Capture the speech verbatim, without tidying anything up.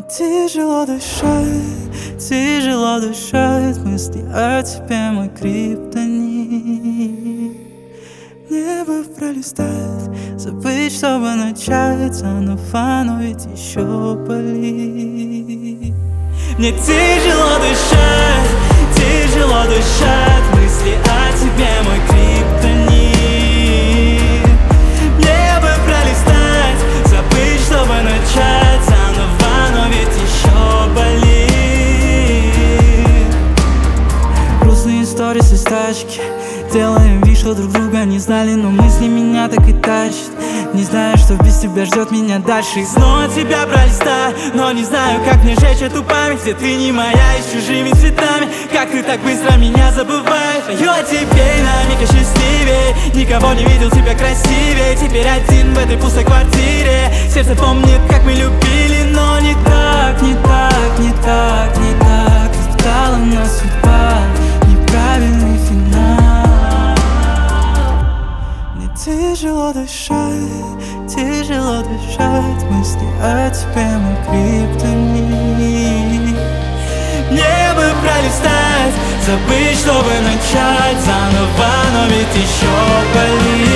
тяжело дышать, тяжело дышать, мысли о тебе мой криптонит. Мне бы пролистать, забыть, чтобы начать заново, но ведь еще болит. Мне тяжело дышать, тяжело дышать, мысли о тебе мой криптонит. Мне бы пролистать, забыть, чтобы начать заново, но ведь еще болит. Грустные истории с тачки, делаем вид, что друг друга не знали, но мысли меня так и тащат. Не знаю, что без тебя ждет меня дальше. И снова тебя пролистаю, но не знаю, как мне жечь эту память, где ты не моя и с чужими цветами. Как ты так быстро меня забываешь? Пою о тебе на миг счастливее, никого не видел тебя красивее. Теперь один в этой пустой квартире, сердце помнит, как мы любили, но не так, не так, не так, не так. Испытала нас судьба, неправильный финал. Тяжело дышать, тяжело дышать, мысли о тебе мой криптонит. Мне бы пролистать, забыть, чтобы начать заново, но ведь еще болит.